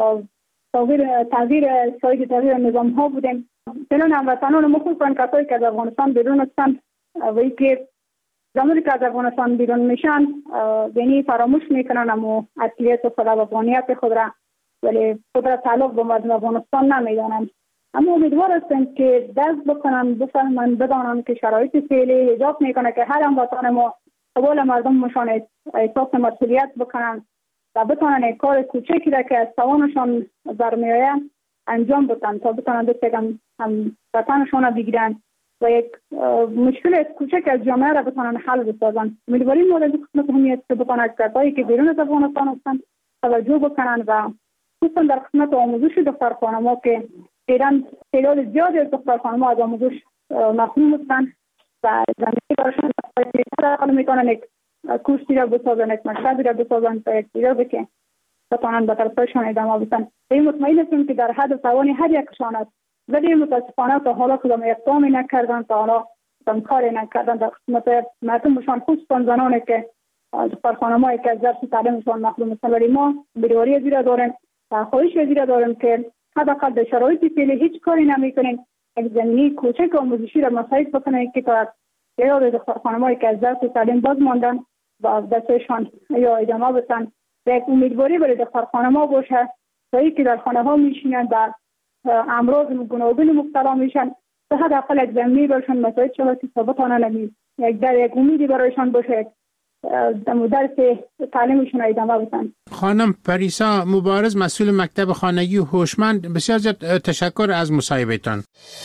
تغییر نظام ها بودیم. فعلا هموطنان ما خصوصا کسایی که از افغانستان بیرون هستند و اینکه زمانی که از افغانستان بیرون میشن یعنی فراموش میکنن اما اصلیت و خود افغانیت خود را ولی خود را تعلق به مردم افغانستان نمیدانند. اما امیدوار هستم که دست بکنن، بفهمن، بدانن که شرایط فعلی ایجاب میکنه که هر هموطن ما قبول مردمشان احساس مسئولیت بکنن و بتونن کار کوچکی را که از توانشان برمیآید انجام بدن تا بتونن بتگم هم وطنشان را بگیرن و یک مشکل کوچک از جامعه را بتونن حل بسازن. امیدواریم ما در قسمت همیت که بتونن اکترهایی که بیرون از افغانستان هستند توجه بکنن و خصوصا در قسمت آموزش دخترخانه‌ها که ایران تعداد زیادی از دخترخانه‌ها از آموزش محروم هستند و زمینه براشون فراهم میکنن یک کورسی را بسازن، یک مشغلی را بسازن تا یک تجربه که بتوانند به طرفشان ادامه بدن. این مطمئن هستیم که در حد توان هر یکشان است، ولی متاسفانه تا حالا کدام اقدامی نکردن، تا حالا کدام کاری نکردن در قسمت مردمشان، خصوصا زنانی که دخترخانه‌هایی که از درس تعلیمشان محروم هستند. ولی ما بی‌داری از این داریم و خواهش از این داریم که حداقل در شرایط فعلی هیچ کاری نمی‌کنین، یک زمینه کوچک آموزشی را مساعد بکنید که تا تعداد دخترخانه‌هایی که از درس تعلیم باز ماندن و از درسشان یا ادامه بدن و یک امیدواری برای دخترخانه‌ها باشه تا اینکه در خانه‌ها میشینند و امراض گوناگون مبتلا میشن، به حداقل یک زمینه برایشان مساعد شود که بتوانند یک امیدی برایشان باشه درس تعلیمشون ادامه بدن. خانم پریسا مبارز، مسئول مکتب خانگی و هوشمند، بسیار زیاد تشکر از مصاحبهتان.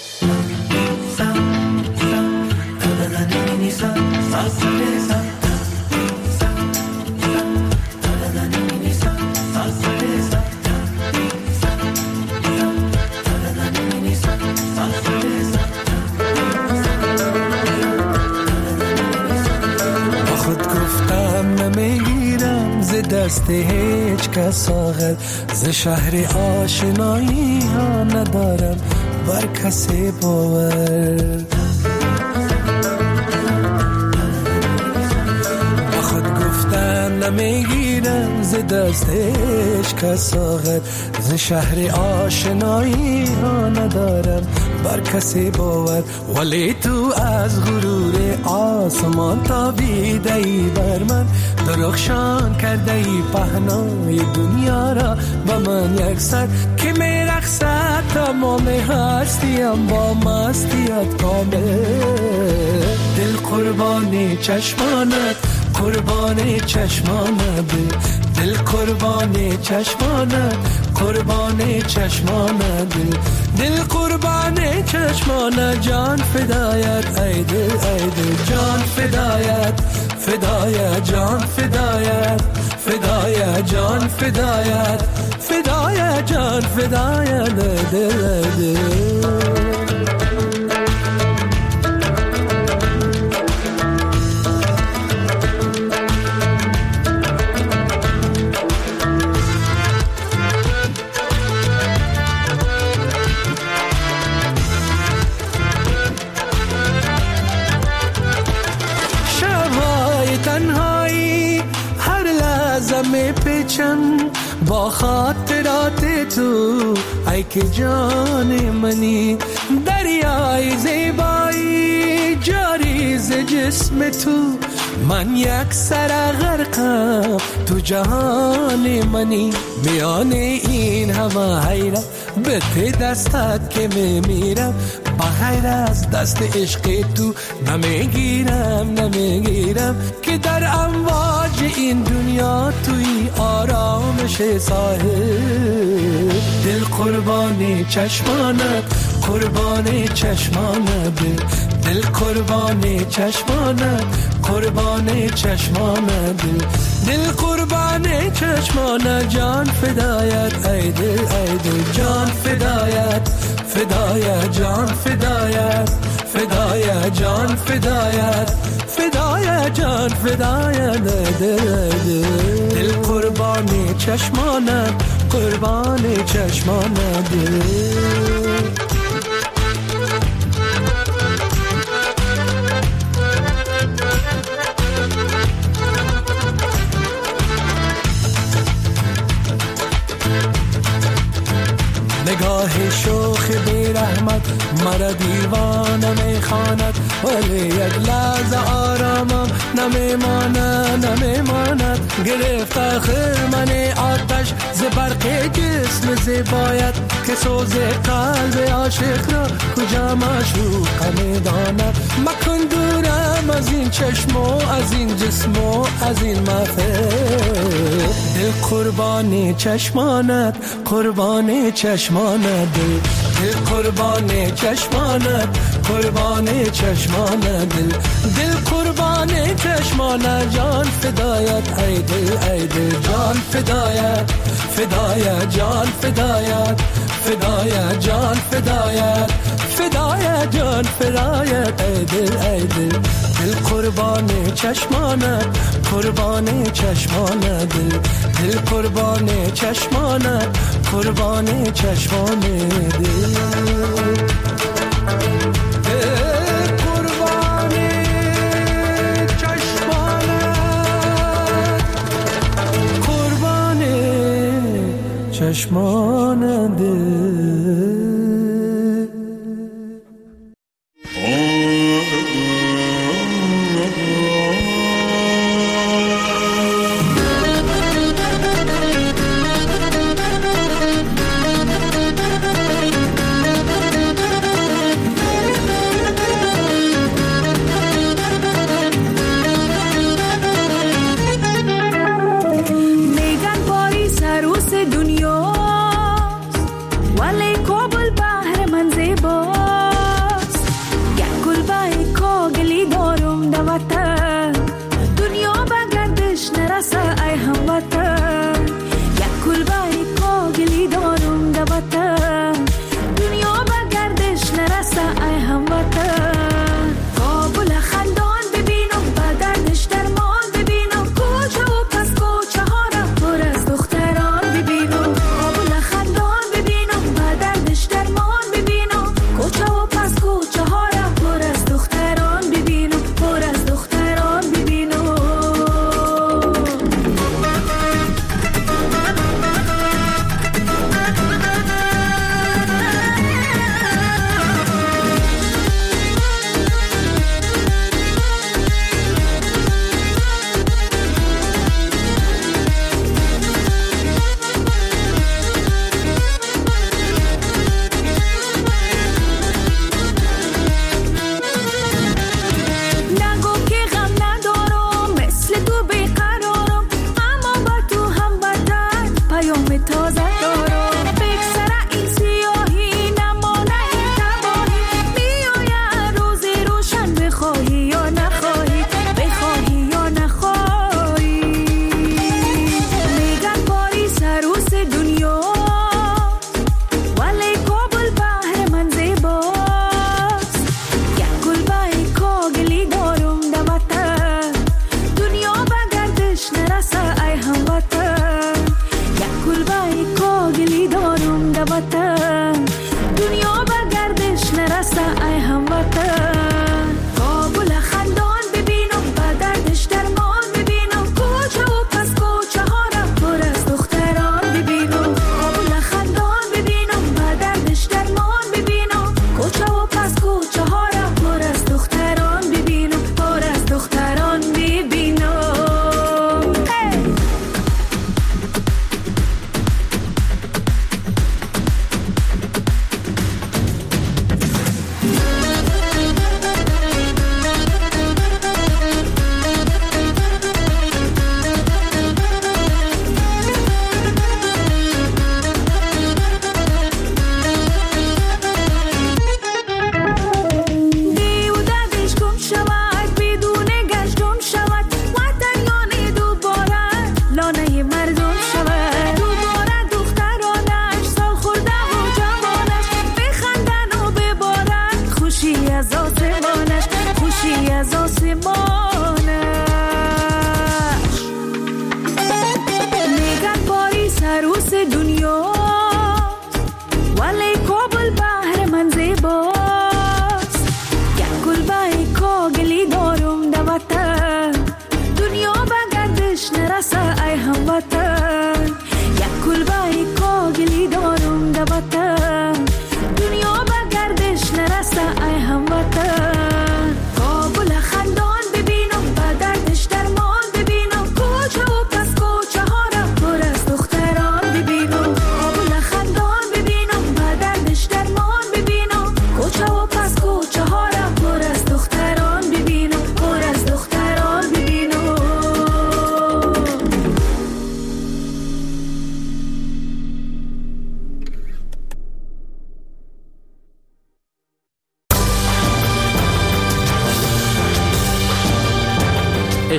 دست هیچ کس آخر ز شهر آشنایی ها ندارم بر کسی باور. با خود گفتن نمیگیرم ز دست هیچ کس آخر ز شهر آشنایی ها ندارم بر کسی باور. ولی تو از غرور آسمان تابیده ای بر من، درخشان کرده ای پهنای دنیا را با من یکسر که میرقصد تمام هستیم با مستیت کامل. دل قربانی چشمانت، قربانی چشمانت، دل قربانی چشمانت، قربانی چشمانت، دل قربانی چشمانت، جان فدایت ای دل ای دل، جان فدایت فدایت، جان فدایت فدایت، جان فدایت فدایت، جان فدایت دل دل. با خاطرات تو ای که جان منی، دریای زیبایی جاری ز جسم تو، من یک سر غرقم تو جهان منی. میان این همه حیرت به ته دستت که میمیرم، بغیر از دست عشق تو نمیگیرم که در امواج این دنیا توی آرامش ساحل. دل قربانی چشمانت، قربانی چشمانت، دل قربانی چشمانت، قربانی چشمانت، دل قربانی چشمانت، جان فدایت ای دل ای دل، جان فدایت فدایت، جان فدایت فدایت، جان فدایت فدایت، جان فدایت دل دل قربانی چشمانت، قربانی چشمانت. نگاه شوخ بی رحمت مرا دیوانه میخواند ولی یک لحظه آرامم نمیماند گرفت خرمن آتش ز برق جسم زیبایت که سوز قلب عاشق را کجا معشوق میداند مکن دورم از این چشم و از این جسم و از این محفل دل قربان چشمانت قربان چشمانت دل قربان چشمانت قربان چشمانت دل قربان چشمانت جان فدایت ای دل جان فدایت جان فدایت جان فدایت جان فدایت ای دل دل قربان چشمانت قربان چشمانت دل قربان چشمانت قربان چشمانت چشماننده میگن پاری سروس دنیا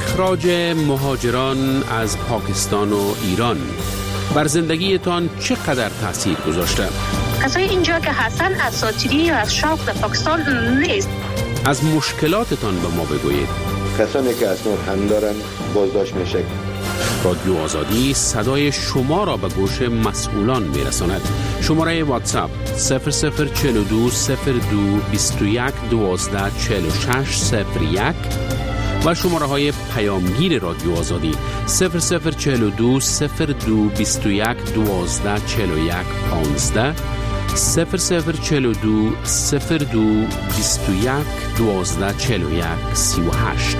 اخراج مهاجران از پاکستان و ایران بر زندگیتان چقدر تأثیر گذاشته؟ کسایی اینجا که هستن اساطیری یا از شوق در پاکستان نیست. از مشکلاتتان به ما بگویید. کسانی که اسناد هم دارن بازداشت میشه. رادیو آزادی صدای شما را به گوش مسئولان میرساند. شماره واتساپ 0042 02 21 12 46 01 و شماره های پیامگیر رادیو آزادی 0042 02 21 12 41 15 0042 02 21 12 41 38.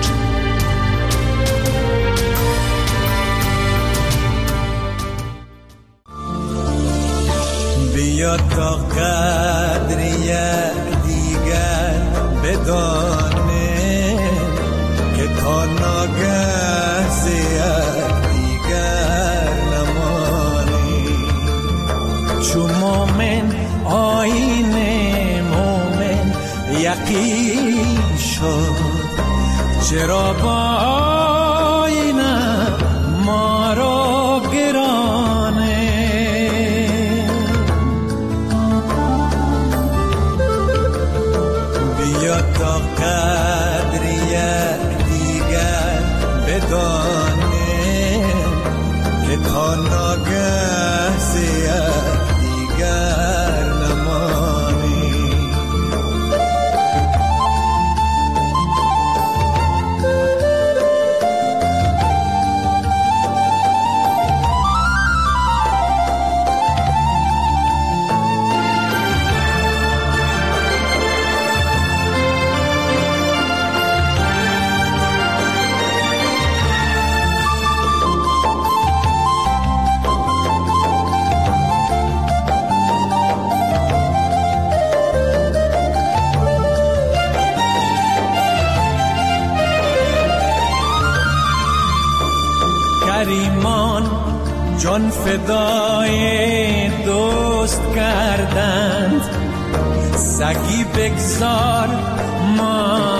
بیا تا قدری دیگر بدانه که تا ناگه زیاد دیگر نمانی. چو مومن آیین مومن یقین شد، چرا با آینه ما را گرانه. بیا تا قدری دیگر بدانه که تا ناگه زیاد دیگر نمانی. کریمان جان فدای دوست کردند، سگی بگذار ما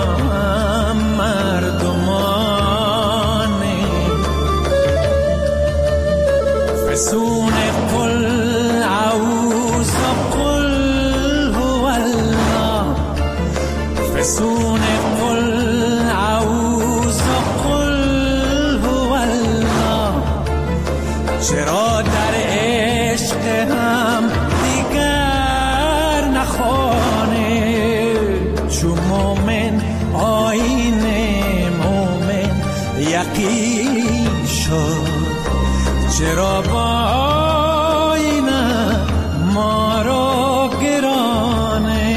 مردمانیم. فسون قل اعوذ قل هو الله، فسون قل اعوذ قل هو الله. چرا در عشق هم دیگر نخوانه؟ چو مومن آیین مومن یقین شد، چرا با آینه ما را گرانه.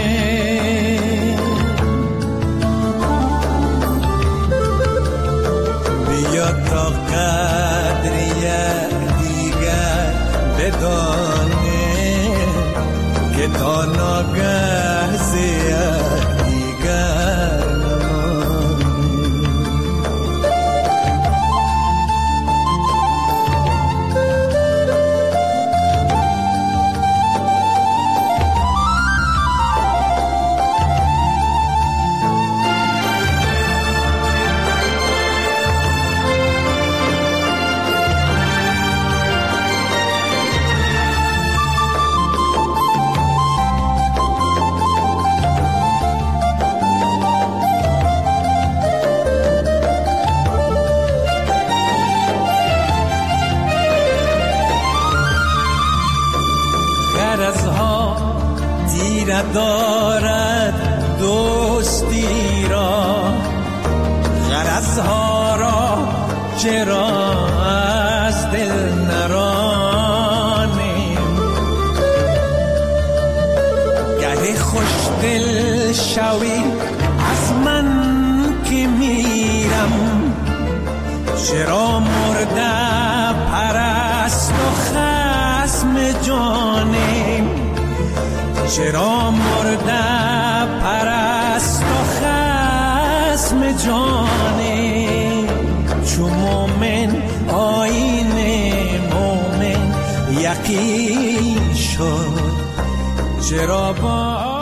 بیا تا قدری دیگر بدانه که تا ناگه زیاد دیگر دارد دوستی را، غرضها را چرا از دل نرانیم. گه خوش دل شوی از من که میرم، چرا مرده پرست و خصم جانیم. چرا مرده پرست و خصم جانیم. چو مومن آیین مومن یقین شد، چرا با